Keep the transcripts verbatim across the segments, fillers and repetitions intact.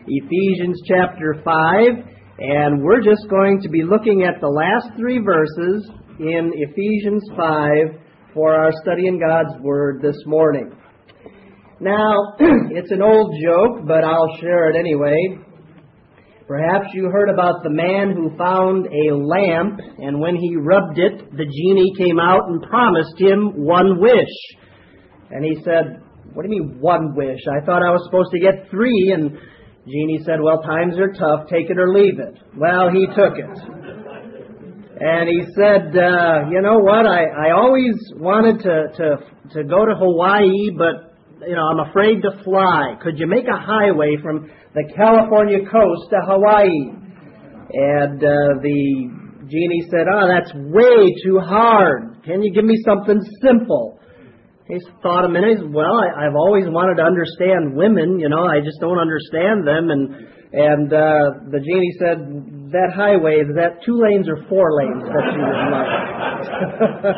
Ephesians chapter five, and we're just going to be looking at the last three verses in Ephesians five for our study in God's Word this morning. Now, it's an old joke, but I'll share it anyway. Perhaps you heard about the man who found a lamp, and when he rubbed it, the genie came out and promised him one wish. And he said, "What do you mean one wish? I thought I was supposed to get three." And genie said, "Well, times are tough. Take it or leave it." Well, he took it. And he said, uh, you know what, I, I always wanted to, to, to go to Hawaii, but you know, I'm afraid to fly. Could you make a highway from the California coast to Hawaii? And uh, the genie said, "Oh, that's way too hard. Can you give me something simple?" He thought a minute. He said, "Well, I, I've always wanted to understand women. You know, I just don't understand them." And and uh, the genie said, "That highway, is that two lanes or four lanes that you would like?"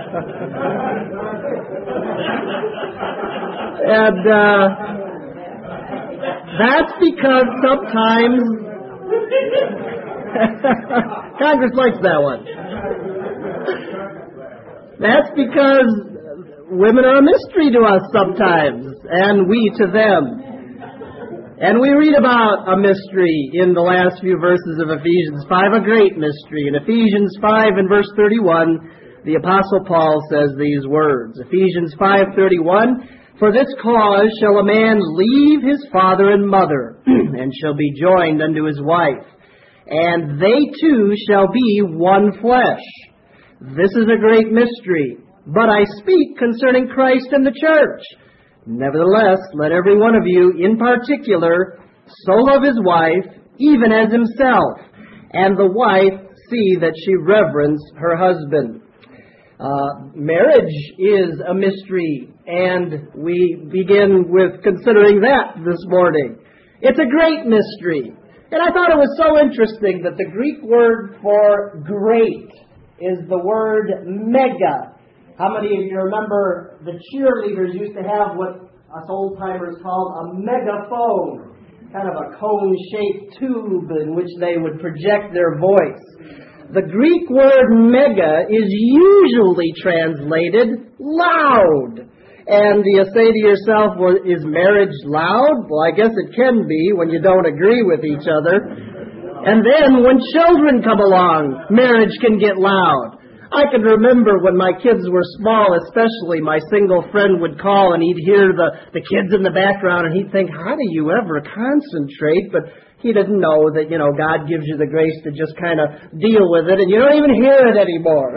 And uh, that's because sometimes Congress likes that one. That's because women are a mystery to us sometimes, and we to them. And we read about a mystery in the last few verses of Ephesians five, a great mystery. In Ephesians five and verse thirty-one, the Apostle Paul says these words. Ephesians five thirty-one, "For this cause shall a man leave his father and mother, and shall be joined unto his wife, and they two shall be one flesh. This is a great mystery, but I speak concerning Christ and the church. Nevertheless, let every one of you in particular so love his wife, even as himself, and the wife see that she reverence her husband." Uh, marriage is a mystery, and we begin with considering that this morning. It's a great mystery. And I thought it was so interesting that the Greek word for great is the word mega. How many of you remember the cheerleaders used to have what us old-timers called a megaphone, kind of a cone-shaped tube in which they would project their voice? The Greek word mega is usually translated loud. And you say to yourself, well, is marriage loud? Well, I guess it can be when you don't agree with each other. And then when children come along, marriage can get loud. I can remember when my kids were small, especially, my single friend would call and he'd hear the, the kids in the background and he'd think, how do you ever concentrate? But he didn't know that, you know, God gives you the grace to just kind of deal with it and you don't even hear it anymore.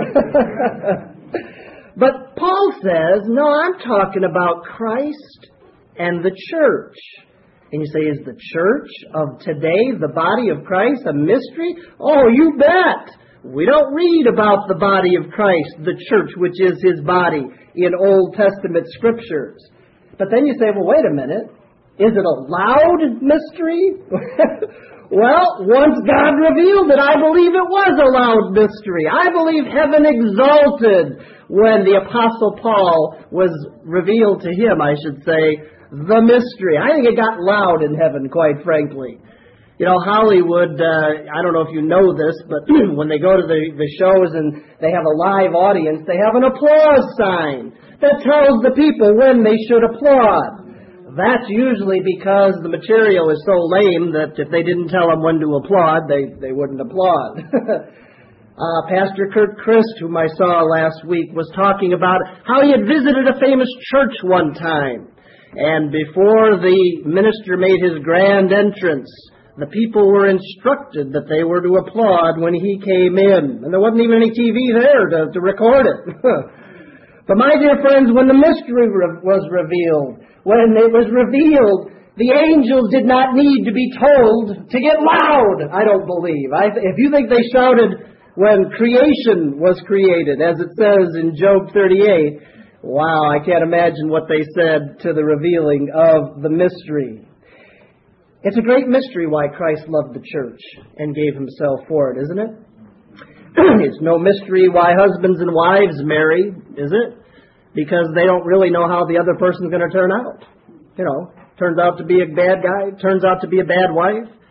But Paul says, no, I'm talking about Christ and the church. And you say, is the church of today, the body of Christ, a mystery? Oh, you bet. We don't read about the body of Christ, the church, which is his body, in Old Testament scriptures. But then you say, well, wait a minute. Is it a loud mystery? Well, once God revealed it, I believe it was a loud mystery. I believe heaven exulted when the Apostle Paul was revealed to him, I should say, the mystery. I think it got loud in heaven, quite frankly. You know, Hollywood, uh, I don't know if you know this, but when they go to the, the shows and they have a live audience, they have an applause sign that tells the people when they should applaud. That's usually because the material is so lame that if they didn't tell them when to applaud, they, they wouldn't applaud. uh, Pastor Kurt Christ, whom I saw last week, was talking about how he had visited a famous church one time. And before the minister made his grand entrance, the people were instructed that they were to applaud when he came in. And there wasn't even any T V there to, to record it. But my dear friends, when the mystery re- was revealed, when it was revealed, the angels did not need to be told to get loud, I don't believe. I, if you think they shouted when creation was created, as it says in Job thirty-eight, wow, I can't imagine what they said to the revealing of the mystery. It's a great mystery why Christ loved the church and gave himself for it, isn't it? It's no mystery why husbands and wives marry, is it? Because they don't really know how the other person's going to turn out. You know, turns out to be a bad guy, turns out to be a bad wife.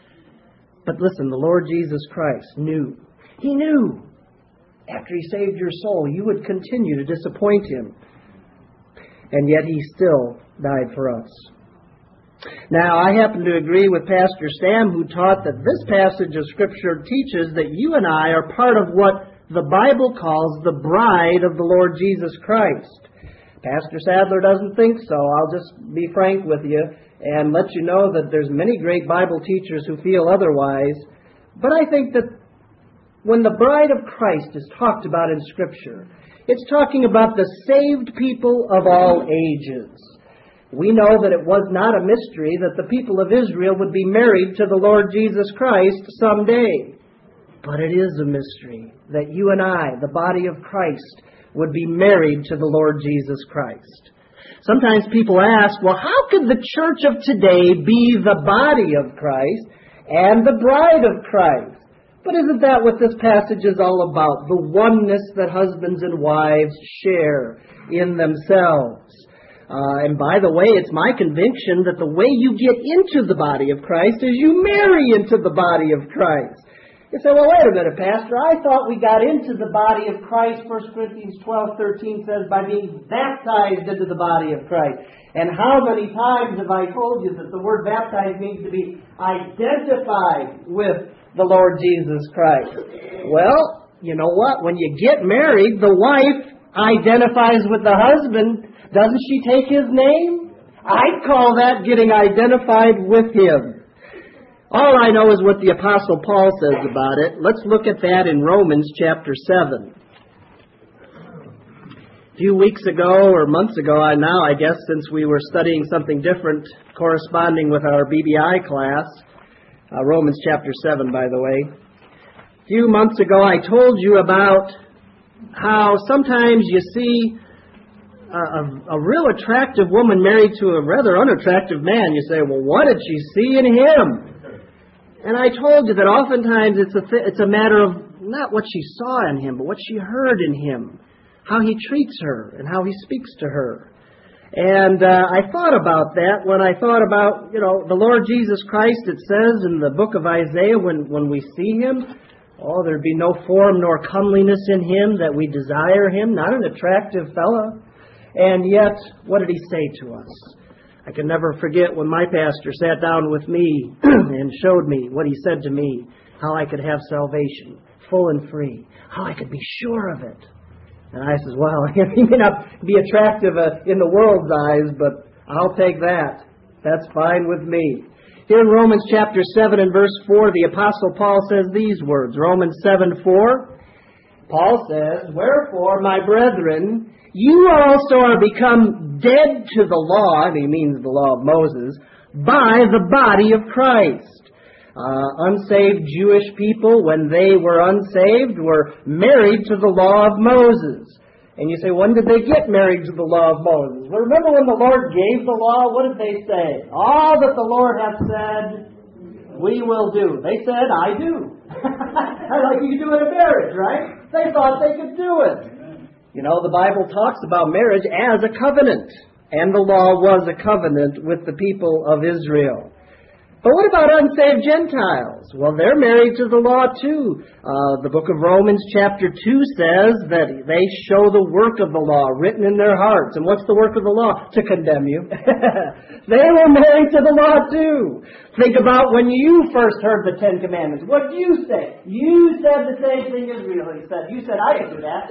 But listen, the Lord Jesus Christ knew. He knew after He saved your soul, you would continue to disappoint Him. And yet He still died for us. Now, I happen to agree with Pastor Sam, who taught that this passage of Scripture teaches that you and I are part of what the Bible calls the bride of the Lord Jesus Christ. Pastor Sadler doesn't think so. I'll just be frank with you and let you know that there's many great Bible teachers who feel otherwise. But I think that when the bride of Christ is talked about in Scripture, it's talking about the saved people of all ages. We know that it was not a mystery that the people of Israel would be married to the Lord Jesus Christ someday. But it is a mystery that you and I, the body of Christ, would be married to the Lord Jesus Christ. Sometimes people ask, well, how could the church of today be the body of Christ and the bride of Christ? But isn't that what this passage is all about? The oneness that husbands and wives share in themselves. Uh, and by the way, it's my conviction that the way you get into the body of Christ is you marry into the body of Christ. You say, well, wait a minute, Pastor. I thought we got into the body of Christ. First Corinthians twelve thirteen says, by being baptized into the body of Christ. And how many times have I told you that the word baptized means to be identified with the Lord Jesus Christ? Well, you know what? When you get married, the wife identifies with the husband. Doesn't she take his name? I'd call that getting identified with him. All I know is what the Apostle Paul says about it. Let's look at that in Romans chapter seven. A few weeks ago, or months ago now, I guess, since we were studying something different corresponding with our B B I class, uh, Romans chapter seven, by the way. A few months ago, I told you about how sometimes you see a, a, a real attractive woman married to a rather unattractive man. You say, well, what did she see in him? And I told you that oftentimes it's a th- it's a matter of not what she saw in him, but what she heard in him, how he treats her and how he speaks to her. And uh, I thought about that when I thought about, you know, the Lord Jesus Christ. It says in the book of Isaiah, when, when we see Him, oh, there'd be no form nor comeliness in Him that we desire Him, not an attractive fellow. And yet, what did He say to us? I can never forget when my pastor sat down with me and showed me what he said to me, how I could have salvation, full and free, how I could be sure of it. And I says, well, he may not be attractive uh, in the world's eyes, but I'll take that. That's fine with me. Here in Romans chapter seven and verse four, the Apostle Paul says these words, Romans seven four. Paul says, wherefore, my brethren, you also are become dead to the law, and he means the law of Moses, by the body of Christ. Uh, unsaved Jewish people, when they were unsaved, were married to the law of Moses. And you say, when did they get married to the law of Moses? Well, remember when the Lord gave the law, what did they say? All that the Lord hath said, we will do. They said, I do. Like you do in a marriage, right? They thought they could do it. You know, the Bible talks about marriage as a covenant. And the law was a covenant with the people of Israel. But what about unsaved Gentiles? Well, they're married to the law too. Uh, the book of Romans chapter two says that they show the work of the law written in their hearts. And what's the work of the law? To condemn you. They were married to the law too. Think about when you first heard the Ten Commandments. What did you say? You said the same thing Israel said. You said, I can do that.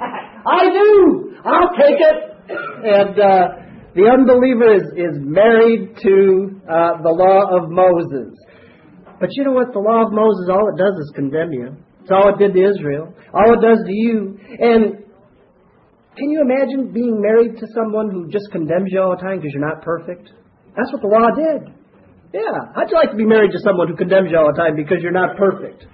I do. I'll take it. And uh, the unbeliever is, is married to uh, the law of Moses. But you know what? The law of Moses, all it does is condemn you. It's all it did to Israel. All it does to you. And can you imagine being married to someone who just condemns you all the time because you're not perfect? That's what the law did. Yeah. How'd you like to be married to someone who condemns you all the time because you're not perfect?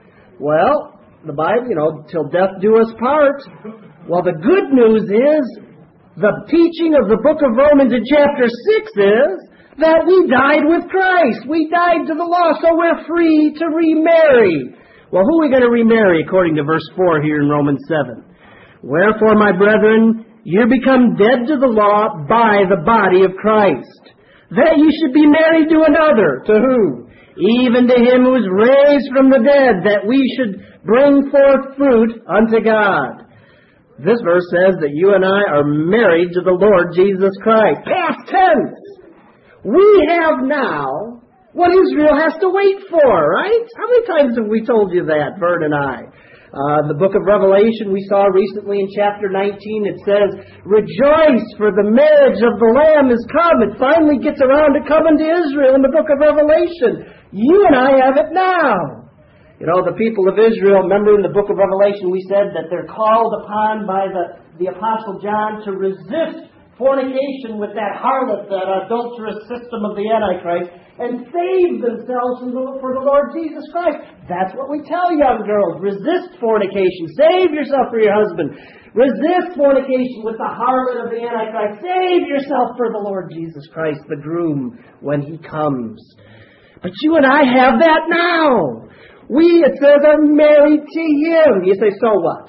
Well, the Bible, you know, till death do us part. Well, the good news is, the teaching of the book of Romans in chapter six is that we died with Christ. We died to the law, so we're free to remarry. Well, who are we going to remarry according to verse four here in Romans seven? Wherefore, my brethren, you become dead to the law by the body of Christ, that you should be married to another. To who? even to him who was raised from the dead, that we should bring forth fruit unto God. This verse says that you and I are married to the Lord Jesus Christ. Past tense. We have now what Israel has to wait for, right? How many times have we told you that, Vern and I? Uh, the book of Revelation we saw recently in chapter nineteen, it says, rejoice, for the marriage of the Lamb is come. It finally gets around to coming to Israel in the book of Revelation. You and I have it now. You know, the people of Israel, remember in the book of Revelation we said that they're called upon by the, the Apostle John to resist fornication with that harlot, that adulterous system of the Antichrist, and save themselves for the Lord Jesus Christ. That's what we tell young girls. Resist fornication. Save yourself for your husband. Resist fornication with the harlot of the Antichrist. Save yourself for the Lord Jesus Christ, the groom, when he comes. But you and I have that now. We, it says, are married to him. You say, so what?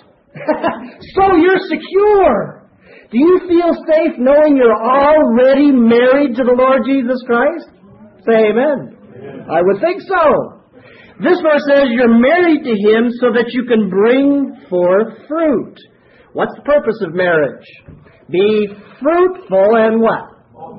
So you're secure. Do you feel safe knowing you're already married to the Lord Jesus Christ? Say amen. Amen. I would think so. This verse says you're married to him so that you can bring forth fruit. What's the purpose of marriage? Be fruitful and what?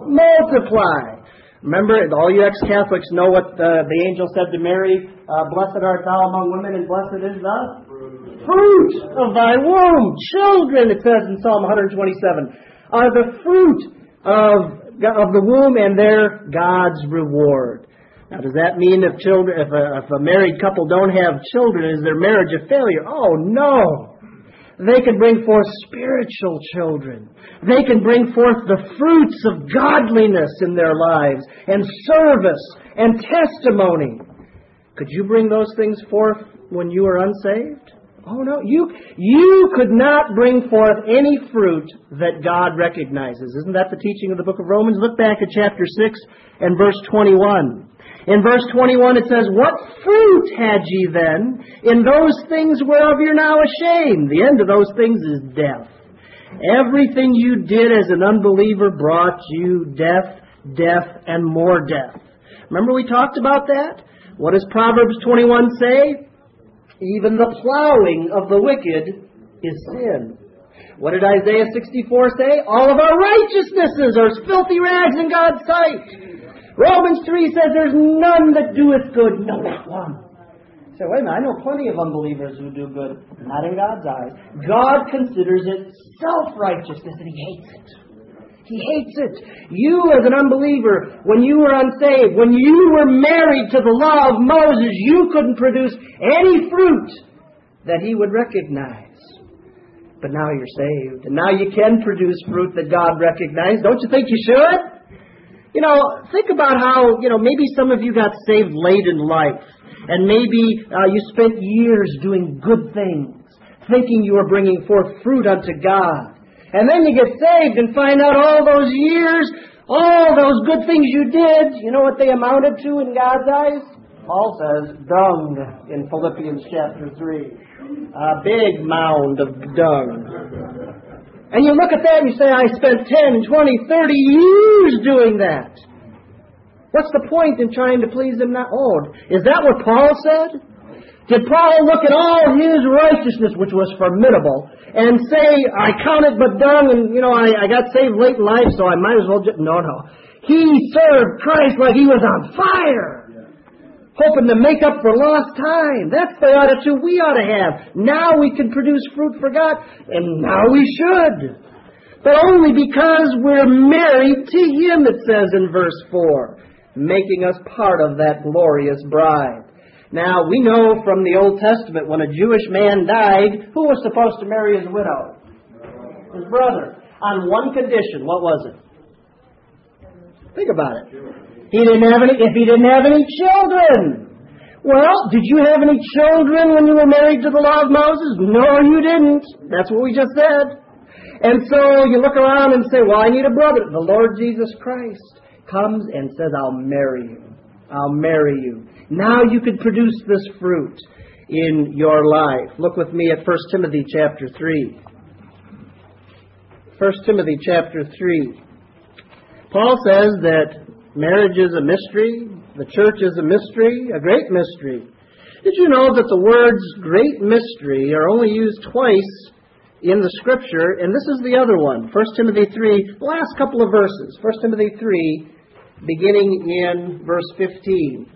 Multiply. Remember, all you ex-Catholics know what the, the angel said to Mary, uh, blessed art thou among women, and blessed is the fruit of thy womb. Children, it says in Psalm one twenty-seven, are the fruit of, of the womb, and they're God's reward. Now, does that mean if children, if a, if a married couple don't have children, is their marriage a failure? Oh, no. They can bring forth spiritual children. They can bring forth the fruits of godliness in their lives, and service, and testimony. Could you bring those things forth when you were unsaved? Oh, no. You, you could not bring forth any fruit that God recognizes. Isn't that the teaching of the book of Romans? Look back at chapter six and verse twenty-one. In verse twenty-one it says, what fruit had ye then in those things whereof you're now ashamed? The end of those things is death. Everything you did as an unbeliever brought you death, death, and more death. Remember we talked about that? What does Proverbs twenty-one say? Even the plowing of the wicked is sin. What did Isaiah sixty-four say? All of our righteousnesses are filthy rags in God's sight. Romans three says there's none that doeth good, no, not one. So wait a minute, I know plenty of unbelievers who do good. Not in God's eyes. God considers it self-righteousness, and He hates it. He hates it. You as an unbeliever, when you were unsaved, when you were married to the law of Moses, you couldn't produce any fruit that He would recognize. But now you're saved, and now you can produce fruit that God recognized. Don't you think you should? You know, think about how, you know, maybe some of you got saved late in life. And maybe uh, you spent years doing good things, thinking you were bringing forth fruit unto God. And then you get saved and find out all those years, all those good things you did, you know what they amounted to in God's eyes? Paul says dung in Philippians chapter three. A big mound of dung. And you look at that and you say, I spent ten, twenty, thirty years doing that. What's the point in trying to please Him now? Oh, is that what Paul said? Did Paul look at all his righteousness, which was formidable, and say, I count it but dung, and, you know, I, I got saved late in life, so I might as well just... No, no. He served Christ like He was on fire, hoping to make up for lost time. That's the attitude we ought to have. Now we can produce fruit for God, and now we should. But only because we're married to Him, it says in verse four, making us part of that glorious bride. Now, we know from the Old Testament when a Jewish man died, who was supposed to marry his widow? His brother. On one condition. What was it? Think about it. He didn't have any, if he didn't have any children. Well, did you have any children when you were married to the law of Moses? No, you didn't. That's what we just said. And so you look around and say, well, I need a brother. The Lord Jesus Christ comes and says, I'll marry you. I'll marry you. Now you can produce this fruit in your life. Look with me at First Timothy chapter three. First Timothy chapter three. Paul says that marriage is a mystery. The church is a mystery, a great mystery. Did you know that the words great mystery are only used twice in the Scripture? And this is the other one, First Timothy three, the last couple of verses. First Timothy three, beginning in verse fifteen.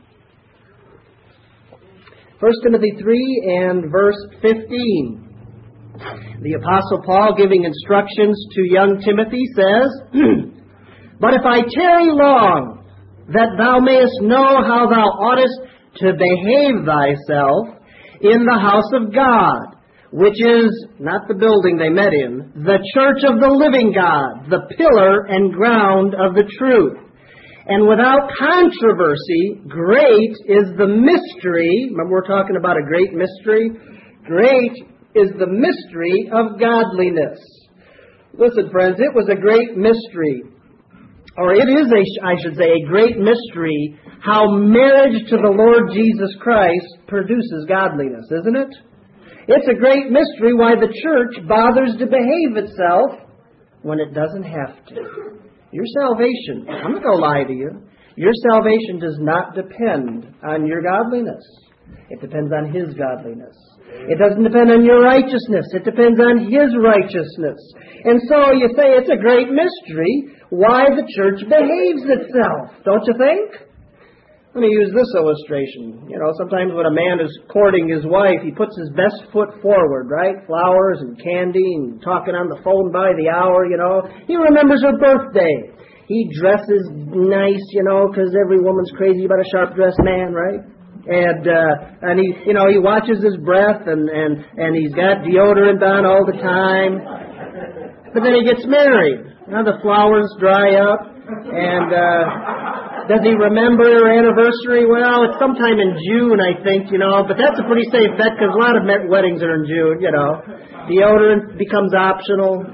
First Timothy three and verse fifteen. The Apostle Paul, giving instructions to young Timothy, says, But if I tarry long, that thou mayest know how thou oughtest to behave thyself in the house of God, which is, not the building they met in, the church of the living God, the pillar and ground of the truth. And without controversy, great is the mystery. Remember, we're talking about a great mystery? Great is the mystery of godliness. Listen, friends, it was a great mystery, or it is, a, I should say, a great mystery how marriage to the Lord Jesus Christ produces godliness, isn't it? It's a great mystery why the church bothers to behave itself when it doesn't have to. Your salvation, I'm not going to lie to you, your salvation does not depend on your godliness. It depends on His godliness. It doesn't depend on your righteousness. It depends on His righteousness. And so you say it's a great mystery why the church behaves itself, don't you think? Let me use this illustration. You know, sometimes when a man is courting his wife, he puts his best foot forward, right? Flowers and candy and talking on the phone by the hour, you know. He remembers her birthday. He dresses nice, you know, because every woman's crazy about a sharp-dressed man, right? And uh, and he, you know, he watches his breath, and, and, and he's got deodorant on all the time. But then he gets married. Now the flowers dry up, and uh, does he remember her anniversary? Well, it's sometime in June, I think, you know. But that's a pretty safe bet because a lot of weddings are in June, you know. Deodorant becomes optional.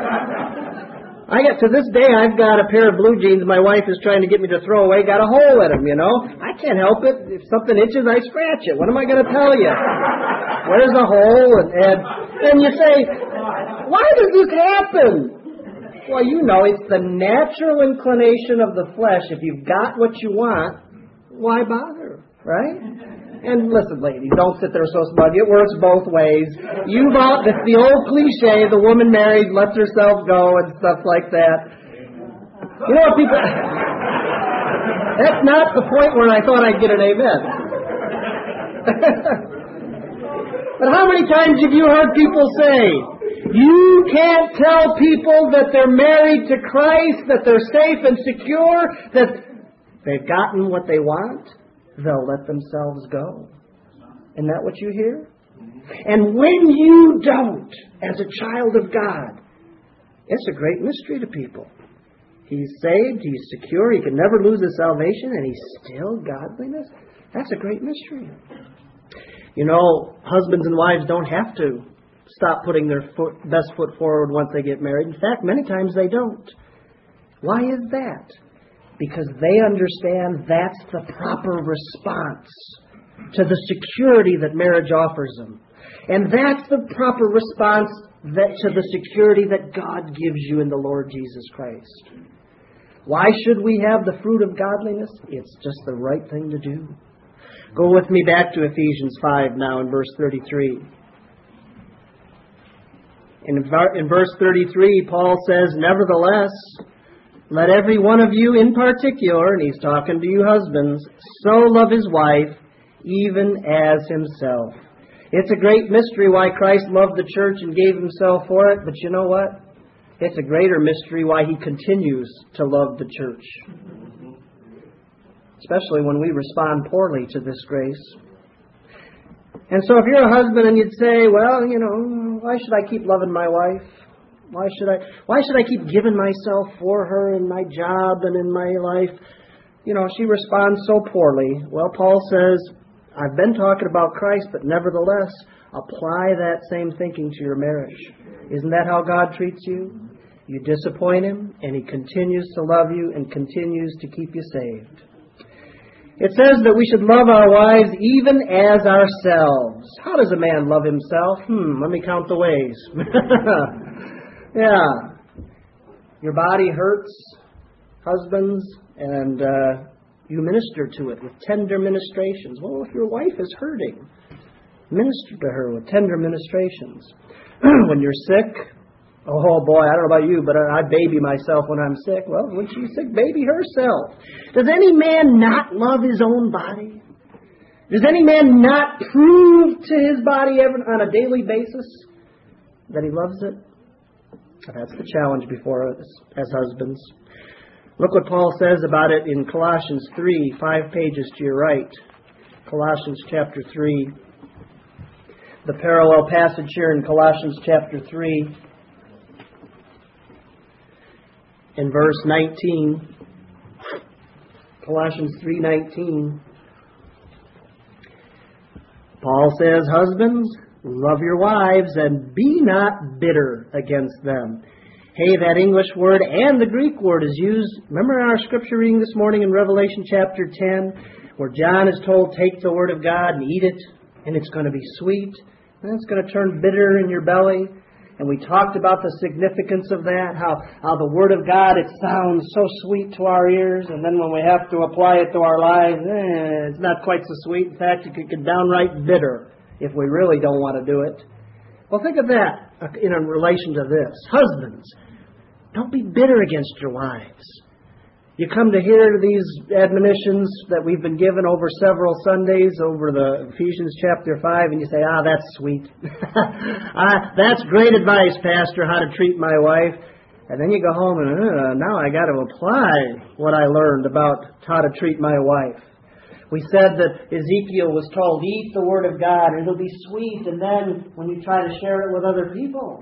I got to this day, I've got a pair of blue jeans my wife is trying to get me to throw away, got a hole in them, you know. I can't help it. If something itches, I scratch it. What am I going to tell you? Where's the hole? And, and, and you say, why does this happen? Well, you know, it's the natural inclination of the flesh. If you've got what you want, why bother, right? And listen, ladies, don't sit there so smug. It works both ways. You've all, it's the old cliche, the woman married lets herself go and stuff like that. You know what people... That's not the point where I thought I'd get an amen. But how many times have you heard people say, you can't tell people that they're married to Christ, that they're safe and secure, that they've gotten what they want? They'll let themselves go. Isn't that what you hear? And when you don't, as a child of God, it's a great mystery to people. He's saved, he's secure, he can never lose his salvation, and he's still godliness. That's a great mystery. You know, husbands and wives don't have to stop putting their foot, best foot forward once they get married. In fact, many times they don't. Why is that? Because they understand that's the proper response to the security that marriage offers them. And that's the proper response that, to the security that God gives you in the Lord Jesus Christ. Why should we have the fruit of godliness? It's just the right thing to do. Go with me back to Ephesians five now in verse thirty-three. In, in verse thirty-three, Paul says, Nevertheless, let every one of you in particular, and he's talking to you husbands, so love his wife, even as himself. It's a great mystery why Christ loved the church and gave himself for it, but you know what? It's a greater mystery why he continues to love the church. Especially when we respond poorly to this grace. And so if you're a husband and you'd say, well, you know, why should I keep loving my wife? Why should I why should I keep giving myself for her in my job and in my life? You know, she responds so poorly. Well, Paul says, I've been talking about Christ, but nevertheless, apply that same thinking to your marriage. Isn't that how God treats you? You disappoint him, and he continues to love you and continues to keep you saved. It says that we should love our wives even as ourselves. How does a man love himself? Hmm, let me count the ways. Yeah. Your body hurts, husbands, and uh, You minister to it with tender ministrations. Well, if your wife is hurting, minister to her with tender ministrations. When you're sick, oh boy, I don't know about you, but I baby myself when I'm sick. Well, when she's sick, baby herself. Does any man not love his own body? Does any man not prove to his body on a daily basis that he loves it? That's the challenge before us as husbands. Look what Paul says about it in Colossians three, five pages to your right. Colossians chapter three. The parallel passage here in Colossians chapter three, in verse nineteen. Colossians three nineteen. Paul says, husbands, love your wives and be not bitter against them. Hey, that English word and the Greek word is used. Remember our scripture reading this morning in Revelation chapter ten, where John is told, take the word of God and eat it, and it's going to be sweet, and it's going to turn bitter in your belly. And we talked about the significance of that, how, how the Word of God, it sounds so sweet to our ears, and then when we have to apply it to our lives, eh, it's not quite so sweet. In fact, it could get downright bitter if we really don't want to do it. Well, think of that in relation to this. Husbands, don't be bitter against your wives. You come to hear these admonitions that we've been given over several Sundays over the Ephesians chapter five, and you say, ah, that's sweet. ah, that's great advice, Pastor, how to treat my wife. And then you go home and, uh, now I got to apply what I learned about how to treat my wife. We said that Ezekiel was told, eat the Word of God, and it'll be sweet, and then when you try to share it with other people,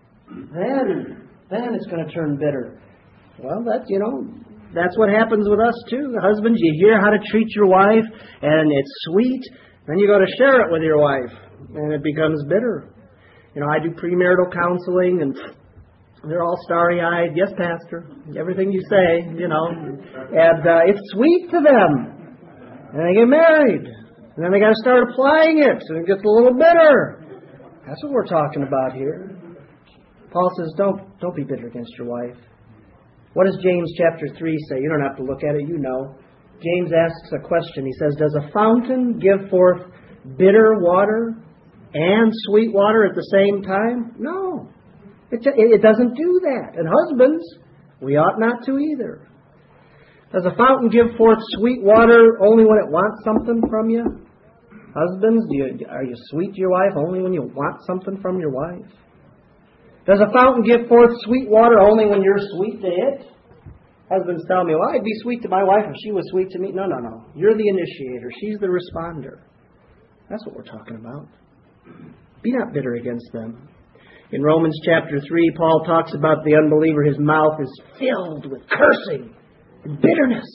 then, then it's going to turn bitter. Well, that's, you know... That's what happens with us too. Husbands, you hear how to treat your wife, and it's sweet. Then you go to share it with your wife, and it becomes bitter. You know, I do premarital counseling, and they're all starry-eyed. Yes, Pastor, everything you say, you know. And uh, it's sweet to them. And they get married. And then they got to start applying it, and it gets a little bitter. That's what we're talking about here. Paul says, don't, don't be bitter against your wife. What does James chapter three say? You don't have to look at it, you know. James asks a question. He says, does a fountain give forth bitter water and sweet water at the same time? No. It, it doesn't do that. And husbands, we ought not to either. Does a fountain give forth sweet water only when it wants something from you? Husbands, do you, are you sweet to your wife only when you want something from your wife? Does a fountain give forth sweet water only when you're sweet to it? Husbands tell me, well, I'd be sweet to my wife if she was sweet to me. No, no, no. You're the initiator. She's the responder. That's what we're talking about. Be not bitter against them. In Romans chapter three, Paul talks about the unbeliever. His mouth is filled with cursing and bitterness.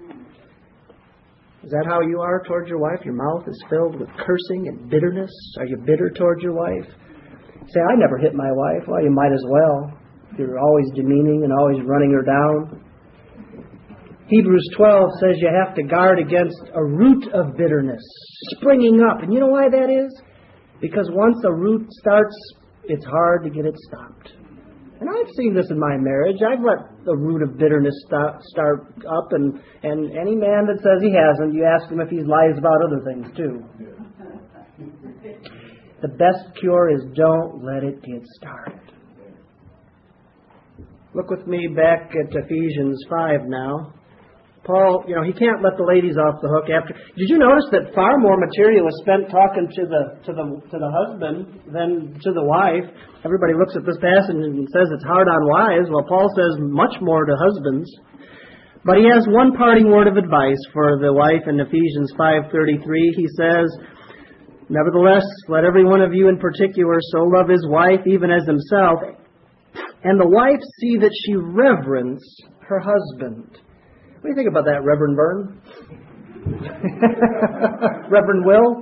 Is that how you are towards your wife? Your mouth is filled with cursing and bitterness? Are you bitter towards your wife? Say, I never hit my wife. Well, you might as well. You're always demeaning and always running her down. Hebrews twelve says you have to guard against a root of bitterness springing up. And you know why that is? Because once a root starts, it's hard to get it stopped. And I've seen this in my marriage. I've let the root of bitterness stop, start up. And, and any man that says he hasn't, you ask him if he lies about other things too. The best cure is don't let it get started. Look with me back at Ephesians five now. Paul, you know, he can't let the ladies off the hook after. Did you notice that far more material is spent talking to the to the to the husband than to the wife? Everybody looks at this passage and says it's hard on wives. Well, Paul says much more to husbands. But he has one parting word of advice for the wife in Ephesians five thirty-three. He says, nevertheless, let every one of you in particular so love his wife even as himself, and the wife see that she reverence her husband. What do you think about that, Reverend Vern? Reverend Will?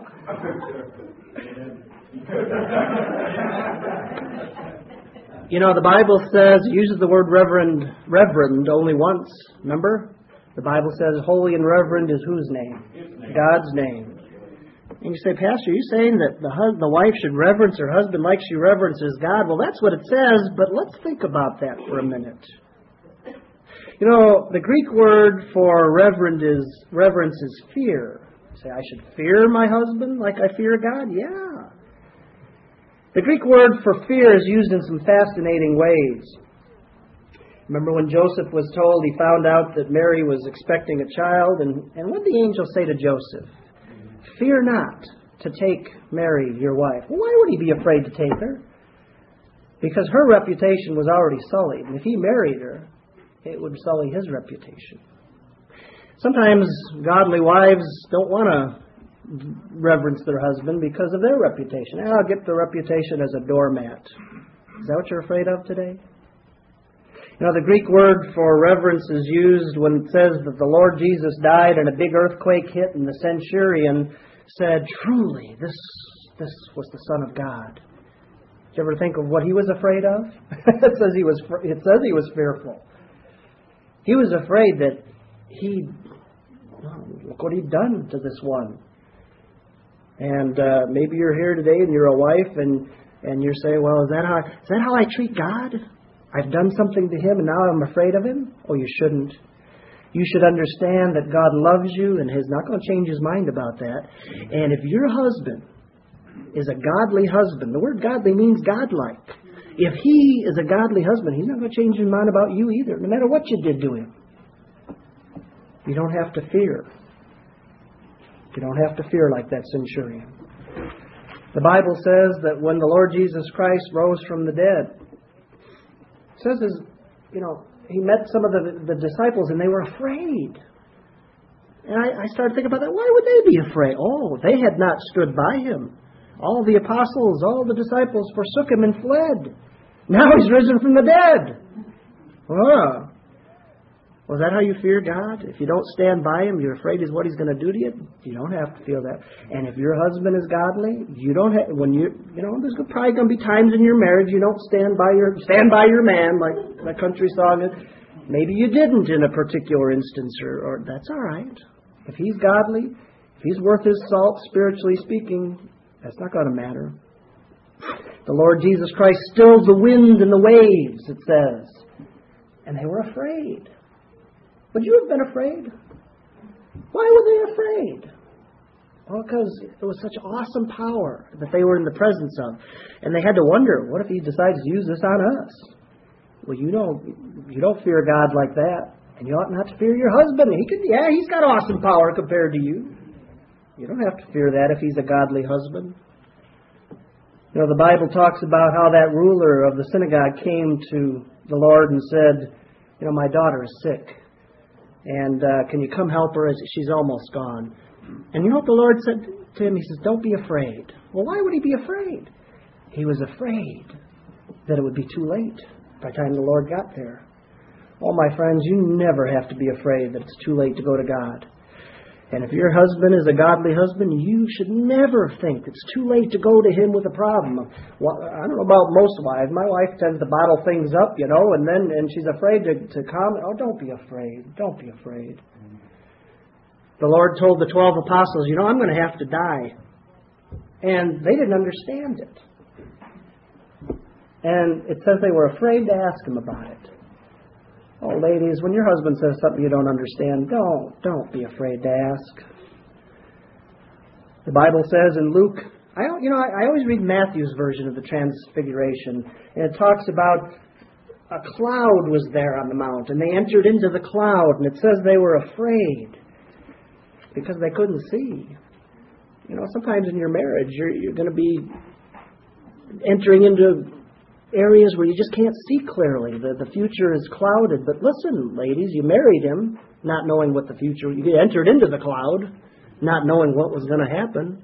You know, the Bible says, it uses the word reverend, reverend only once. Remember? The Bible says holy and reverend is whose name? God's name. And you say, Pastor, are you saying that the hus- the wife should reverence her husband like she reverences God? Well, that's what it says, but let's think about that for a minute. You know, the Greek word for reverend is reverence is fear. You say, I should fear my husband like I fear God? Yeah. The Greek word for fear is used in some fascinating ways. Remember when Joseph was told, he found out that Mary was expecting a child, and, and what did the angel say to Joseph? Fear not to take Mary, your wife. Well, why would he be afraid to take her? Because her reputation was already sullied, and if he married her, it would sully his reputation. Sometimes godly wives don't want to reverence their husband because of their reputation. And I'll get the reputation as a doormat. Is that what you're afraid of today? You know, the Greek word for reverence is used when it says that the Lord Jesus died and a big earthquake hit and the centurion said, truly, this this was the Son of God. Did you ever think of what he was afraid of? it says he was. It says he was fearful. He was afraid that he, oh, look what he'd done to this one. And uh, maybe you're here today and you're a wife and, and you're saying, well, is that how is that how I treat God? I've done something to him and now I'm afraid of him? Oh, you shouldn't. You should understand that God loves you and He's not going to change His mind about that. And if your husband is a godly husband, the word godly means godlike. If he is a godly husband, he's not going to change his mind about you either, no matter what you did to him. You don't have to fear. You don't have to fear like that centurion. The Bible says that when the Lord Jesus Christ rose from the dead, it says, his, you know, He met some of the, the disciples and they were afraid. And I, I started thinking about that. Why would they be afraid? Oh, they had not stood by Him. All the apostles, all the disciples forsook Him and fled. Now He's risen from the dead. Oh. Was that how you fear God? If you don't stand by Him, you're afraid of what He's going to do to you? You don't have to feel that. And if your husband is godly, you don't have, when you, you know, there's probably going to be times in your marriage you don't stand by your, stand by your man, like the country song is. Maybe you didn't in a particular instance, or, or that's all right. If he's godly, if he's worth his salt, spiritually speaking, that's not going to matter. The Lord Jesus Christ stilled the wind and the waves, it says. And they were afraid. Would you have been afraid? Why were they afraid? Well, because it was such awesome power that they were in the presence of. And they had to wonder, what if He decides to use this on us? Well, you don't, you don't fear God like that. And you ought not to fear your husband. He could, yeah, he's got awesome power compared to you. You don't have to fear that if he's a godly husband. You know, the Bible talks about how that ruler of the synagogue came to the Lord and said, you know, my daughter is sick. And uh, can you come help her? She's almost gone. And you know what the Lord said to him? He says, don't be afraid. Well, why would he be afraid? He was afraid that it would be too late by the time the Lord got there. Oh, my friends, you never have to be afraid that it's too late to go to God. And if your husband is a godly husband, you should never think it's too late to go to him with a problem. Well, I don't know about most wives. My wife tends to bottle things up, you know, and then and she's afraid to, to comment. Oh, don't be afraid. Don't be afraid. The Lord told the twelve apostles, you know, I'm going to have to die. And they didn't understand it. And it says they were afraid to ask Him about it. Oh, ladies, when your husband says something you don't understand, don't, don't be afraid to ask. The Bible says in Luke, I don't, you know, I, I always read Matthew's version of the Transfiguration, and it talks about a cloud was there on the mount, and they entered into the cloud, and it says they were afraid because they couldn't see. You know, sometimes in your marriage, you're, you're going to be entering into areas where you just can't see clearly. The, the future is clouded. But listen, ladies, you married him not knowing what the future... You entered into the cloud not knowing what was going to happen.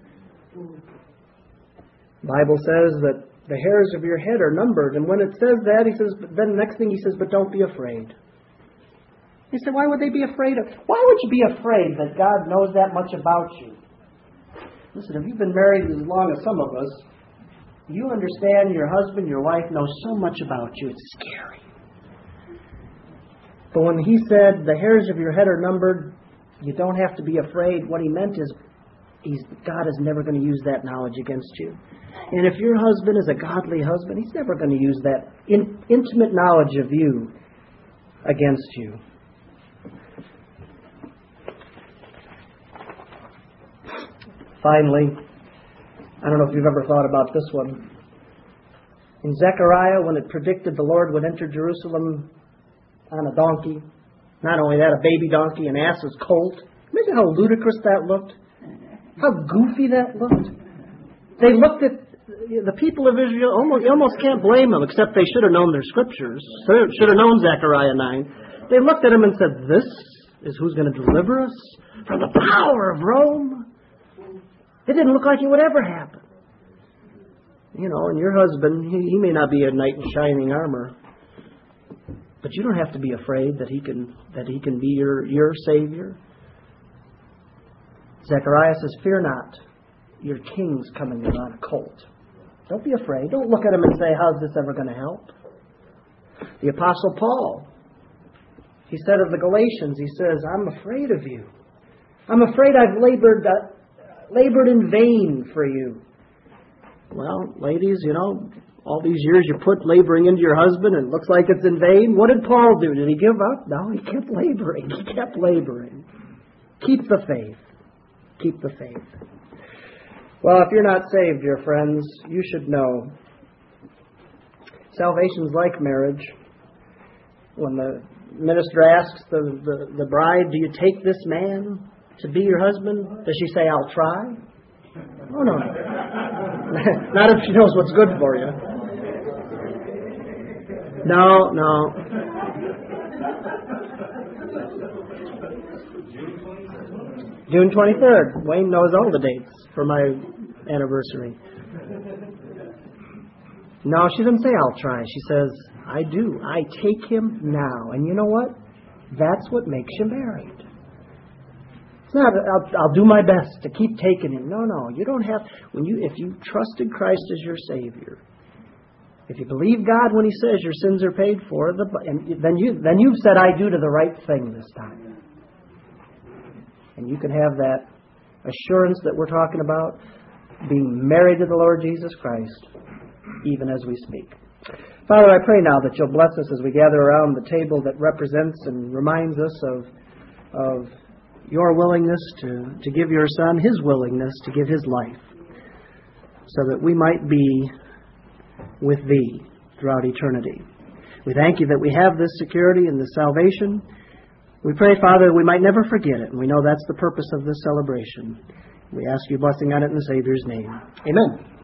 The Bible says that the hairs of your head are numbered. And when it says that, he says, but then the next thing he says, but don't be afraid. He said, why would they be afraid of... Why would you be afraid that God knows that much about you? Listen, if you've been married as long as some of us, you understand your husband, your wife knows so much about you. It's scary. But when he said, the hairs of your head are numbered, you don't have to be afraid. What he meant is, he's, God is never going to use that knowledge against you. And if your husband is a godly husband, he's never going to use that in, intimate knowledge of you against you. Finally, I don't know if you've ever thought about this one. In Zechariah, when it predicted the Lord would enter Jerusalem on a donkey, not only that, a baby donkey, an ass's colt. Imagine how ludicrous that looked. How goofy that looked. They looked at the people of Israel, almost, you almost can't blame them, except they should have known their scriptures. They should have known Zechariah nine. They looked at him and said, this is who's going to deliver us from the power of Rome. It didn't look like it would ever happen. You know, and your husband, he, he may not be a knight in shining armor, but you don't have to be afraid that he can that he can be your, your Savior. Zechariah says, fear not, your king's coming in on a colt. Don't be afraid. Don't look at him and say, how's this ever going to help? The Apostle Paul, he said of the Galatians, he says, I'm afraid of you. I'm afraid I've labored uh, labored in vain for you. Well, ladies, you know, all these years you put laboring into your husband and it looks like it's in vain. What did Paul do? Did he give up? No, he kept laboring. He kept laboring. Keep the faith. Keep the faith. Well, if you're not saved, dear friends, you should know salvation's like marriage. When the minister asks the, the, the bride, do you take this man to be your husband? Does she say, I'll try? Oh, no. Not if she knows what's good for you. No, no. June twenty-third. Wayne knows all the dates for my anniversary. No, she doesn't say, I'll try. She says, I do. I take him now. And you know what? That's what makes you married. It's not, I'll, I'll do my best to keep taking him. No, no. You don't have, when you, if you trusted Christ as your Savior, if you believe God when He says your sins are paid for, the, and then, you, then you've said, I do to the right thing this time. And you can have that assurance that we're talking about, being married to the Lord Jesus Christ, even as we speak. Father, I pray now that You'll bless us as we gather around the table that represents and reminds us of, of Your willingness to, to give Your Son, His willingness to give His life, so that we might be with Thee throughout eternity. We thank You that we have this security and this salvation. We pray, Father, that we might never forget it, and we know that's the purpose of this celebration. We ask You blessing on it in the Savior's name. Amen.